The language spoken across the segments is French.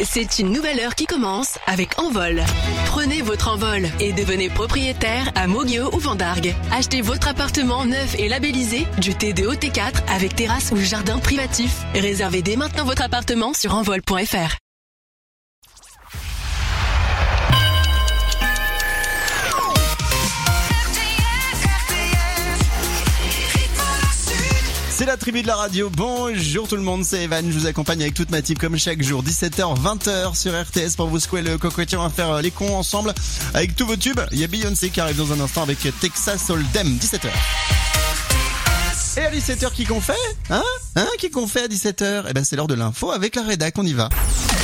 C'est une nouvelle heure qui commence avec Envol. Prenez votre envol et devenez propriétaire à Moguio ou Vendargue. Achetez votre appartement neuf et labellisé du T2 au T4 avec terrasse ou jardin privatif. Réservez dès maintenant votre appartement sur envol.fr. C'est la tribu de la radio. Bonjour tout le monde, c'est Evan. Je vous accompagne avec toute ma team comme chaque jour. 17h, 20h sur RTS pour vous secouer le cocotier. On va faire les cons ensemble avec tous vos tubes. Il y a Beyoncé qui arrive dans un instant avec Texas Hold'em. 17h. Et à 17h, qui qu'on fait qui qu'on fait à 17h? Eh ben, c'est l'heure de l'info avec la rédac. On y va.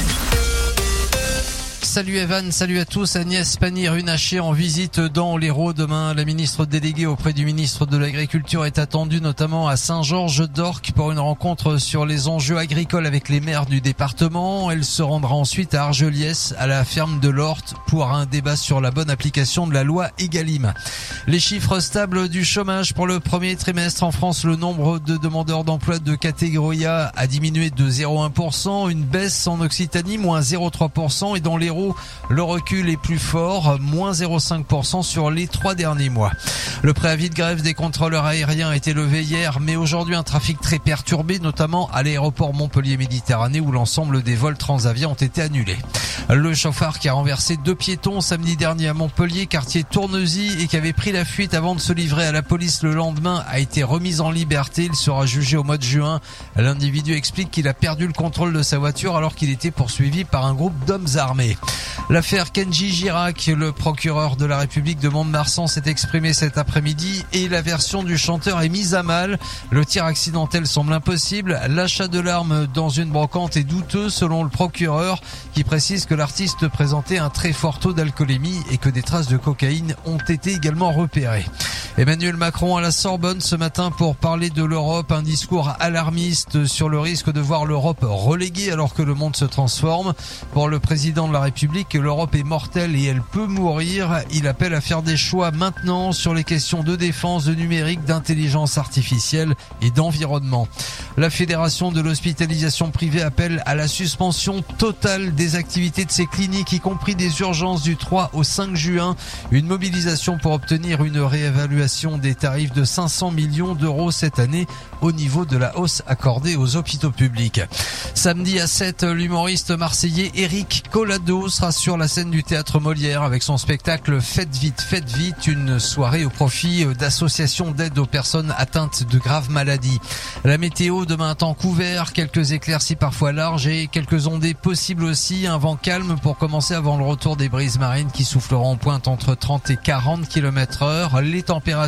Salut Evan, salut à tous. Agnès Pannier-Runacher en visite dans l'Hérault demain. La ministre déléguée auprès du ministre de l'Agriculture est attendue notamment à Saint-Georges-d'Orques pour une rencontre sur les enjeux agricoles avec les maires du département. Elle se rendra ensuite à Argeliès, à la ferme de l'Horte, pour un débat sur la bonne application de la loi Egalim. Les chiffres stables du chômage pour le premier trimestre en France. Le nombre de demandeurs d'emploi de catégorie A a diminué de 0,1%. Une baisse en Occitanie, moins 0,3%. Et dans l'Hérault, le recul est plus fort, moins 0,5% sur les 3 derniers mois. Le préavis de grève des contrôleurs aériens a été levé hier, mais aujourd'hui un trafic très perturbé, notamment à l'aéroport Montpellier-Méditerranée où l'ensemble des vols Transavia ont été annulés. Le chauffard qui a renversé 2 piétons samedi dernier à Montpellier, quartier Tournesy, et qui avait pris la fuite avant de se livrer à la police le lendemain, a été remis en liberté. Il sera jugé au mois de juin. L'individu explique qu'il a perdu le contrôle de sa voiture alors qu'il était poursuivi par un groupe d'hommes armés. L'affaire Kenji Girac, le procureur de la République de Mont-de-Marsan s'est exprimé cet après-midi et la version du chanteur est mise à mal. Le tir accidentel semble impossible. L'achat de l'arme dans une brocante est douteux selon le procureur qui précise que l'artiste présentait un très fort taux d'alcoolémie et que des traces de cocaïne ont été également repérées. Emmanuel Macron à la Sorbonne ce matin pour parler de l'Europe, un discours alarmiste sur le risque de voir l'Europe reléguée alors que le monde se transforme. Pour le président de la République, l'Europe est mortelle et elle peut mourir. Il appelle à faire des choix maintenant sur les questions de défense, de numérique, d'intelligence artificielle et d'environnement. La Fédération de l'hospitalisation privée appelle à la suspension totale des activités de ses cliniques, y compris des urgences du 3 au 5 juin. Une mobilisation pour obtenir une réévaluation des tarifs de 500 millions d'euros cette année au niveau de la hausse accordée aux hôpitaux publics. Samedi à 7, l'humoriste marseillais Eric Collado sera sur la scène du théâtre Molière avec son spectacle Faites vite, une soirée au profit d'associations d'aide aux personnes atteintes de graves maladies. La météo, demain un temps couvert, quelques éclaircies parfois larges et quelques ondées possibles aussi, un vent calme pour commencer avant le retour des brises marines qui souffleront en pointe entre 30 et 40 km/h. Les températures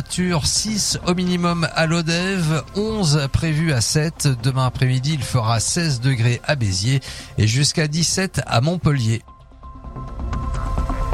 6 au minimum à Lodève, 11 prévues à 7. Demain après-midi, il fera 16 degrés à Béziers et jusqu'à 17 à Montpellier.